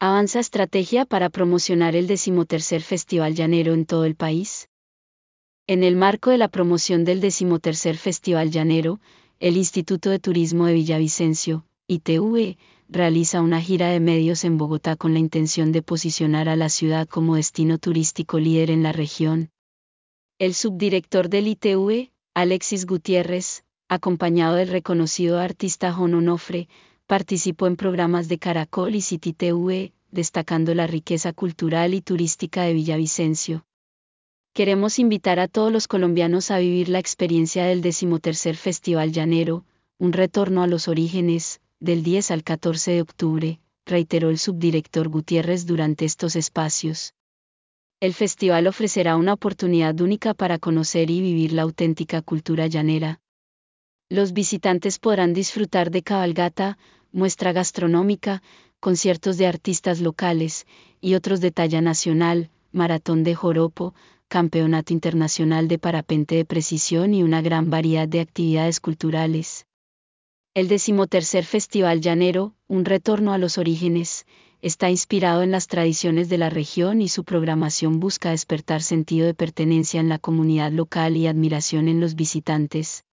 Avanza estrategia para promocionar el 13º Festival Llanero en todo el país. En el marco de la promoción del 13º Festival Llanero, el Instituto de Turismo de Villavicencio, ITV, realiza una gira de medios en Bogotá con la intención de posicionar a la ciudad como destino turístico líder en la región. El subdirector del ITV, Alexis Gutiérrez, acompañado del reconocido artista Jon Onofre, participó en programas de Caracol y City TV, destacando la riqueza cultural y turística de Villavicencio. Queremos invitar a todos los colombianos a vivir la experiencia del 13º Festival Llanero, un retorno a los orígenes, del 10 al 14 de octubre, reiteró el subdirector Gutiérrez durante estos espacios. El festival ofrecerá una oportunidad única para conocer y vivir la auténtica cultura llanera. Los visitantes podrán disfrutar de cabalgata, muestra gastronómica, conciertos de artistas locales, y otros de talla nacional, maratón de joropo, campeonato internacional de parapente de precisión y una gran variedad de actividades culturales. El 13º Festival Llanero, un retorno a los orígenes, está inspirado en las tradiciones de la región y su programación busca despertar sentido de pertenencia en la comunidad local y admiración en los visitantes.